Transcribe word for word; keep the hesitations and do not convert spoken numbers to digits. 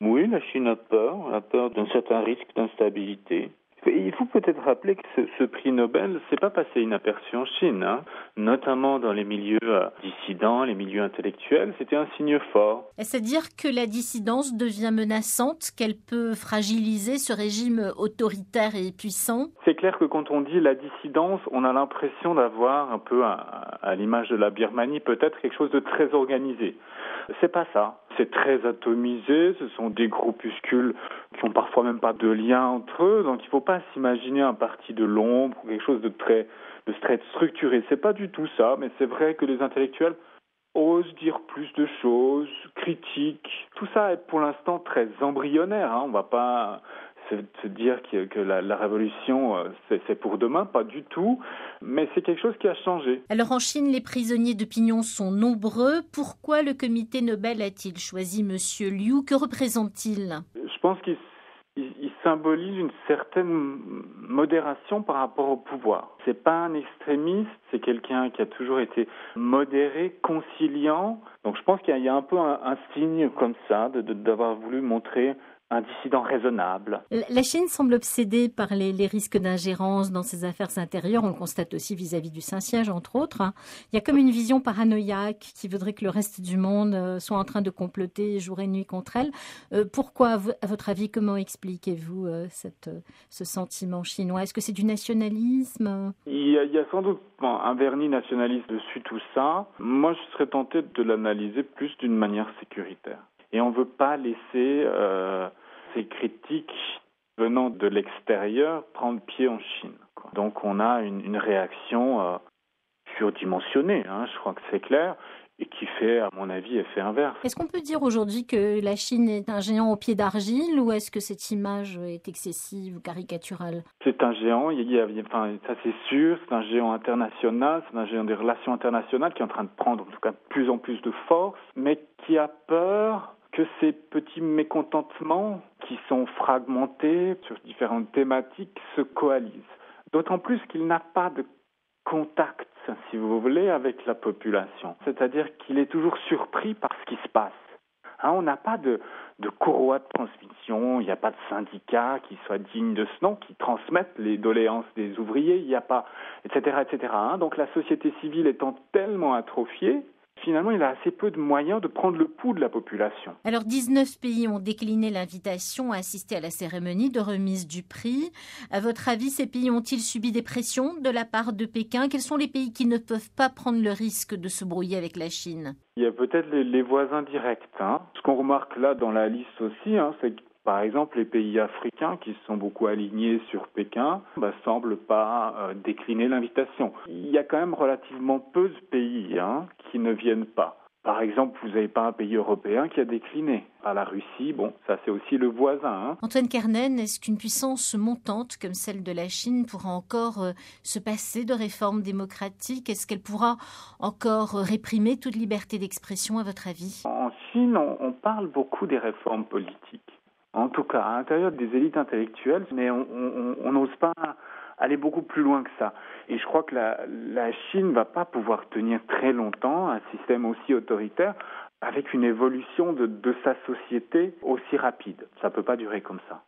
Oui, la Chine a peur, a peur d'un certain risque d'instabilité. Il faut peut-être rappeler que ce, ce prix Nobel, c'est pas passé inaperçu en Chine, hein. Notamment dans les milieux euh, dissidents, les milieux intellectuels, c'était un signe fort. Est-ce à dire que la dissidence devient menaçante, qu'elle peut fragiliser ce régime autoritaire et puissant? C'est clair que quand on dit la dissidence, on a l'impression d'avoir un peu, à, à l'image de la Birmanie, peut-être quelque chose de très organisé. C'est pas ça. C'est très atomisé, ce sont des groupuscules qui ont parfois même pas de lien entre eux, donc il ne faut pas s'imaginer un parti de l'ombre ou quelque chose de très, de très structuré. C'est pas du tout ça, mais c'est vrai que les intellectuels osent dire plus de choses, critiquent. Tout ça est pour l'instant très embryonnaire, hein. On ne va pas se, se dire que, que la, la révolution, c'est, c'est pour demain, pas du tout, mais c'est quelque chose qui a changé. Alors en Chine, les prisonniers d'opinion sont nombreux. Pourquoi le comité Nobel a-t-il choisi Monsieur Liu? Que représente-t-il? Je pense qu'il il, il symbolise une certaine modération par rapport au pouvoir. C'est pas un extrémiste, c'est quelqu'un qui a toujours été modéré, conciliant. Donc je pense qu'il y a, il y a un peu un, un signe comme ça de, de, d'avoir voulu montrer un dissident raisonnable. La Chine semble obsédée par les, les risques d'ingérence dans ses affaires intérieures. On le constate aussi vis-à-vis du Saint-Siège, entre autres. Il y a comme une vision paranoïaque qui voudrait que le reste du monde soit en train de comploter jour et nuit contre elle. Euh, pourquoi, à votre avis, comment expliquez-vous euh, cette, ce sentiment chinois? Est-ce que c'est du nationalisme? il y, a, il y a sans doute bon, un vernis nationaliste dessus tout ça. Moi, je serais tenté de l'analyser plus d'une manière sécuritaire. Et on ne veut pas laisser euh, ces critiques venant de l'extérieur prendre pied en Chine, quoi. Donc on a une, une réaction euh, surdimensionnée, hein, je crois que c'est clair, et qui fait, à mon avis, effet inverse. Est-ce qu'on peut dire aujourd'hui que la Chine est un géant au pied d'argile ou est-ce que cette image est excessive ou caricaturale? C'est un géant, il y a, enfin, ça c'est sûr, c'est un géant international, c'est un géant des relations internationales qui est en train de prendre en tout cas de plus en plus de force, mais qui a peur que ces petits mécontentements qui sont fragmentés sur différentes thématiques se coalisent. D'autant plus qu'il n'a pas de contact, si vous voulez, avec la population. C'est-à-dire qu'il est toujours surpris par ce qui se passe. Hein, on n'a pas de, de courroie de transmission, il n'y a pas de syndicat qui soit digne de ce nom, qui transmettent les doléances des ouvriers, il n'y a pas, et cetera, et cetera. Hein, donc la société civile étant tellement atrophiée, finalement, il a assez peu de moyens de prendre le pouls de la population. Alors, dix-neuf pays ont décliné l'invitation à assister à la cérémonie de remise du prix. À votre avis, ces pays ont-ils subi des pressions de la part de Pékin? Quels sont les pays qui ne peuvent pas prendre le risque de se brouiller avec la Chine? Il y a peut-être les, les voisins directs. Hein. Ce qu'on remarque là dans la liste aussi, hein, c'est que par exemple, les pays africains qui se sont beaucoup alignés sur Pékin ne bah, semblent pas euh, décliner l'invitation. Il y a quand même relativement peu de pays hein, qui ne viennent pas. Par exemple, vous n'avez pas un pays européen qui a décliné. À la Russie, bon, ça c'est aussi le voisin. Hein. Antoine Kernen, est-ce qu'une puissance montante comme celle de la Chine pourra encore euh, se passer de réformes démocratiques? Est-ce qu'elle pourra encore euh, réprimer toute liberté d'expression, à votre avis? En Chine, on, on parle beaucoup des réformes politiques. En tout cas, à l'intérieur des élites intellectuelles, mais on n'ose pas aller beaucoup plus loin que ça. Et je crois que la, la Chine ne va pas pouvoir tenir très longtemps un système aussi autoritaire avec une évolution de, de sa société aussi rapide. Ça ne peut pas durer comme ça.